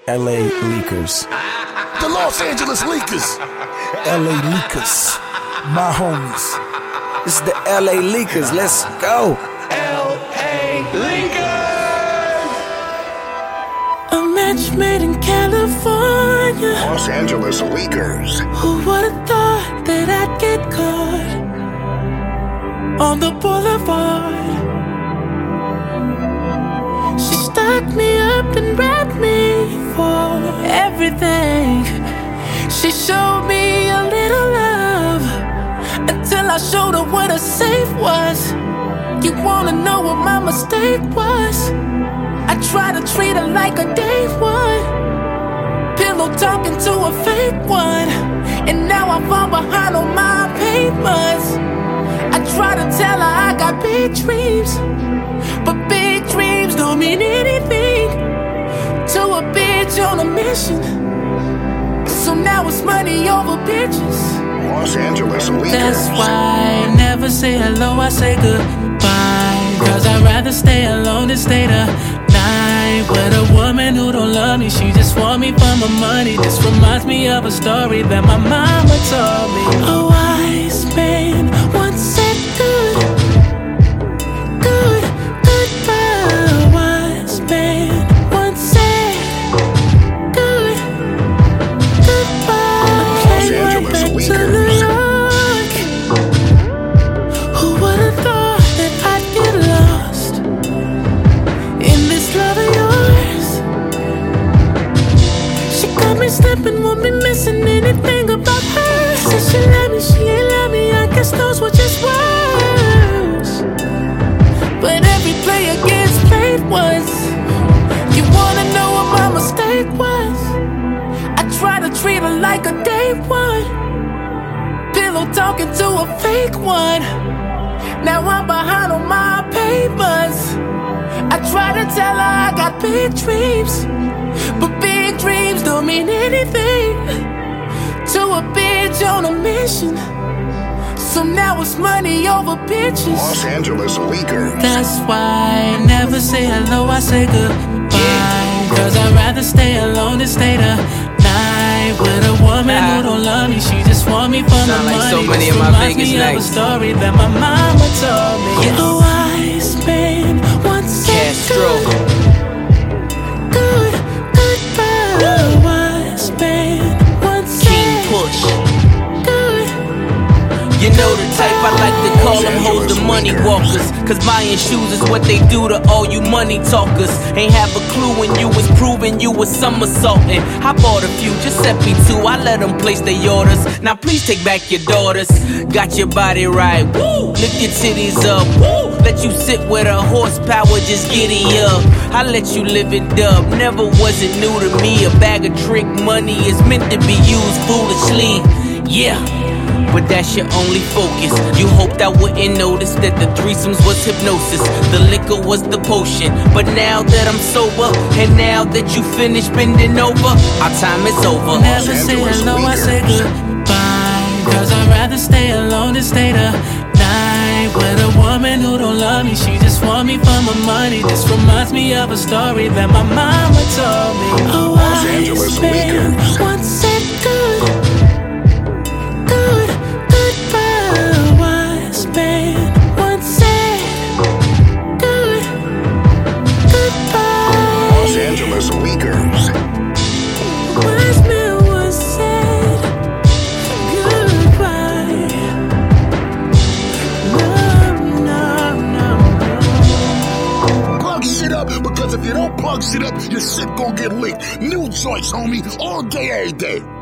LA Leakers. The Los Angeles Leakers. LA Leakers. My homies. This is the LA Leakers. Let's go. LA Leakers. A match made in California. Los Angeles Leakers. Who would've thought that I'd get caught on the boulevard? She stuck me up and wrapped me for everything. She showed me a little love until I showed her what a safe was. You wanna know what my mistake was? I tried to treat her like a day one, pillow talking to a fake one, and now I fall behind on my payments. I try to tell her I got big dreams, but big dreams don't mean anything to a bitch on a mission. So now it's money over bitches. Los Angeles Leakers. That's why I never say hello, I say goodbye. Cause I'd rather stay alone than stay the night with a woman who don't love me. She just want me for my money. This reminds me of a story that my mama told me. A wise man once said goodbye. A wise man once said goodbye. Los Angeles Leakers. Who would've thought that I'd get lost in this love of yours? She got me slipping, won't be missing anything about her. Said she love me, she ain't love me, I guess those were just words. But every play against played once. You wanna know what my mistake was? I tried to treat her like a day one, pillow talking to a fake one. Now I'm behind on my papers. I try to tell her I got big dreams, but big dreams don't mean anything to a bitch on a mission. So now it's money over bitches. Los Angeles Leakers. That's why I never say hello, I say goodbye. Cause I'd rather stay alone than stay the night with a woman who don't love me. She just want me for the money. Like so many This of my reminds biggest me of a nights. story that my mama told me. A wise man once said goodbye. A wise man once said Push. good. You know the type, I like to call them hoes the money walkers. Cause buying shoes is what they do to all you money talkers. Ain't have a clue when you was proving you was somersaulting. I bought a few, just sent me two, I let them place their orders. Now please take back your daughters. Got your body right, woo. Lift your titties up, woo. Let you sit with a horsepower, just giddy up. I let you live it up, never was it new to me. A bag of trick money is meant to be used foolishly, yeah. But that's your only focus. You hoped I wouldn't notice that the threesomes was hypnosis, the liquor was the potion. But now that I'm sober, and now that you finished bending over, our time is over. Never say hello, I say goodbye. Cause I'd rather stay alone than stay the night with a woman who don't love me. She just want me for my money. This reminds me of a story that my mama told me. A Angeles wise man Leakers. once said goodbye. A wise man once said goodbye. Los Angeles Leakers. A wise man once said goodbye. No. Plug shit up, because if you don't plug shit up, your shit gon' get leaked. New joints, homie, all day, every day.